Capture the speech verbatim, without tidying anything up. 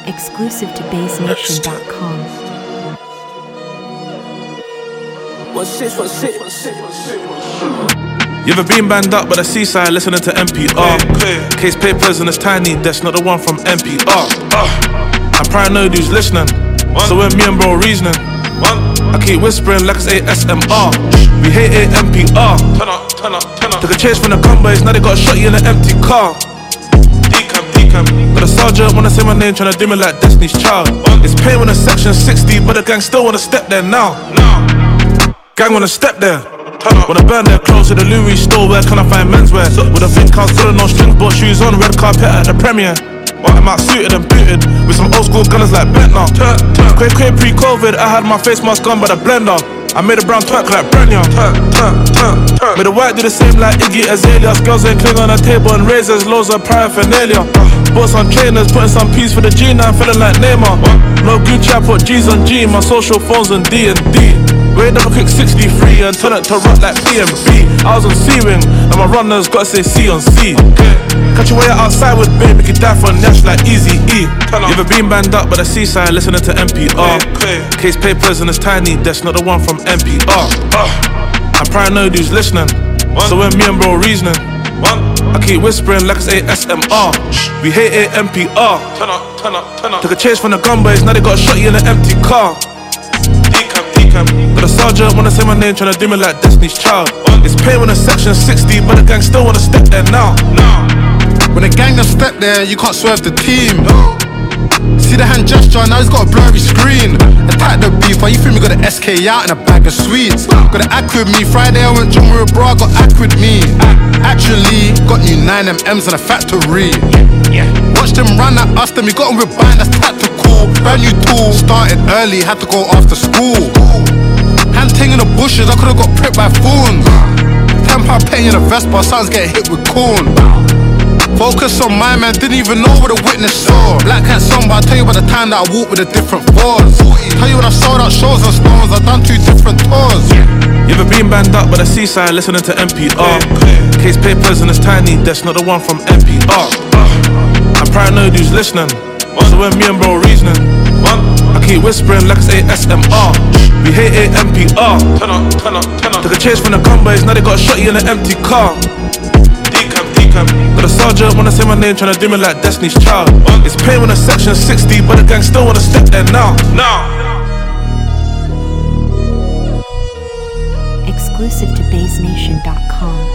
Exclusive to bass nation dot com. One six, one six, one six, one six, one six. You ever been banned up by the seaside listening to N P R? Case papers in this tiny desk, not the one from N P R. I'm paranoid who's listening, so when me and bro reasoning, I keep whispering like it's A S M R. We hate it, N P R. Turn up, turn up, turn up. Took a chase from the combos, now they got a shot you in an empty car. Decam, decam. Got a sergeant wanna say my name, tryna do me like Destiny's Child. It's pain when a section sixty, but the gang still wanna step there now. Gang wanna step there. Wanna burn their clothes to the Louis store, where can I find menswear? With a think I was good, no strings, bought shoes on, red carpet at the premiere. I'm out suited and booted, with some old school gunners like Bentner. Quick, quick, pre-Covid, I had my face mask on by the blender. I made a brown twerk like Brenya. Made the white do the same like Iggy Azalea. Girls ain't cling on the table and razors, loads of paraphernalia. Bought some trainers, putting some peas for the G, now I'm feeling like Neymar. No Gucci, I put G's on G, my social phones on D and D. Wait up a quick sixty-three and turn it to rock like B M B. I was on C-Wing, and my runners gotta say C on C. Catch you way outside with babe, make you die for Nash like Easy E. You ever been banned up by the seaside listening to N P R? Case papers in this tiny desk, not the one from N P R. I'm paranoid who's listening, so when me and bro reasoning, I keep whispering like it's A S M R. We hate it, N P R. Took a chase from the gunboys, now they got a shot you in an empty car. Got a sergeant wanna say my name, tryna do me like Destiny's Child. It's pain when a section sixty, but the gang still wanna step there now. When the gang done step there, you can't swerve the team. See the hand gesture, now he's got a blurry screen. Attack the beef, why you think we got an S K out and a bag of sweets? Got an act with me, Friday I went John with a bra, got act with me. Actually, got new nine M Ms in a factory. Watch them run at us, then we got them with bind, that's tactical. Brand new tool, started early, had to go after school. Hand ting in the bushes, I could've got pricked by phones. Ten pound petty in a vest, but sons get hit with corn. Focus on my man, didn't even know what a witness saw. Black hat song, but I'll tell you about the time that I walked with a different force. Tell you when I sold out shows on Stones, I've done two different tours. You ever been banned up by the seaside listening to N P R? Case papers in this tiny desk, not the one from N P R. I'm paranoid who's listening, so when me and bro reasoning, I keep whispering like it's A S M R. We hate it, N P R. Took a chase from the gunboys, now they got a shot you in an empty car. Got a sergeant wanna say my name, tryna do me like Destiny's Child. It's pain when a section sixty, but the gang still wanna step there now. Exclusive to bass nation dot com.